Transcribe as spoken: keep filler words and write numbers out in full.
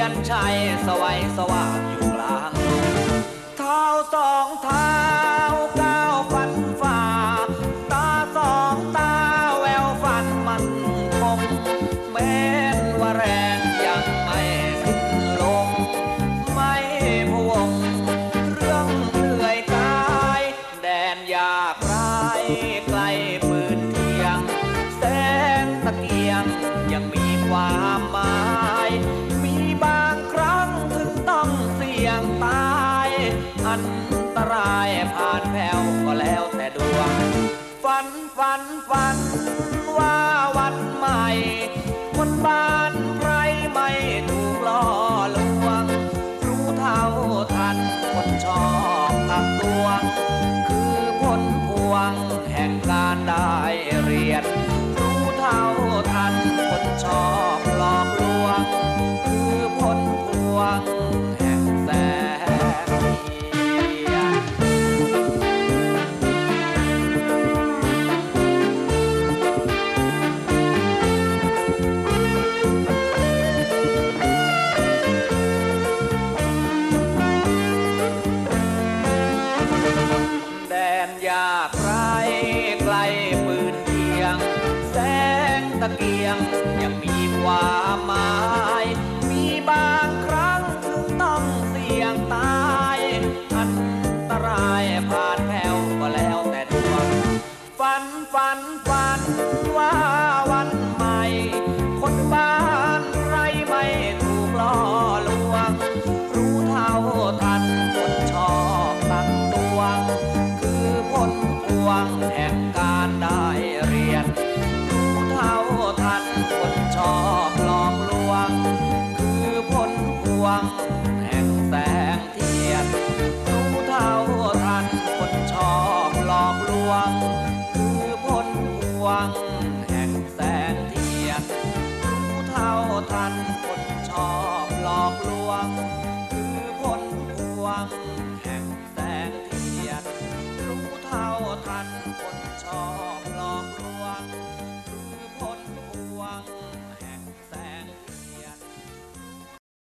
นชัยสวัยสว่างอยู่กลางเท้าสองเท้าก้าวฟันฝ่าตาสองตาแววฟันมันคงแม้นว่าแรงยังไม่สิ้นลงไม่พวงเรื่องเหนื่อยกายแดนยากไรไกลปืนเทียงแสงตะเกียงยังมีความหมายมีบางครั้งถึงต้องเสี่ยงตายอันตรายผ่านแผ่วก็แล้วแต่ดวงฝันฝันฝันว่าวันใหม่คนบ้านใครไม่ถูกล่อลวงรู้เท่าทันคนชอบตักตวงคือผลพวงแห่งการได้เรียนรู้เท่าทันคนชอบหลอกลวงคือผลพวงแห่งแสงแดนยากไรไกลปืนเทียงแสงตะเกียงยังมีความหมายมีบางครั้งถึงต้องเสี่ยงตายอันตรายผ่านแผ่วก็แล้วแต่ดวงฝันฝันฝันว่าวันใหม่คนบ้านไรไม่ถูกล่อลวงรู้เท่าทันคนชอบตั้งตวงคือผลพวงแห่งการได้เรียนรู้เท่าทันคนชอบหลอกลวงคือผลพวงแห่งแสงเทียนรู้เท่าทันคนชอบหลอกลวงคือผลพวงแห่งแสงเทียนรู้เท่าทัน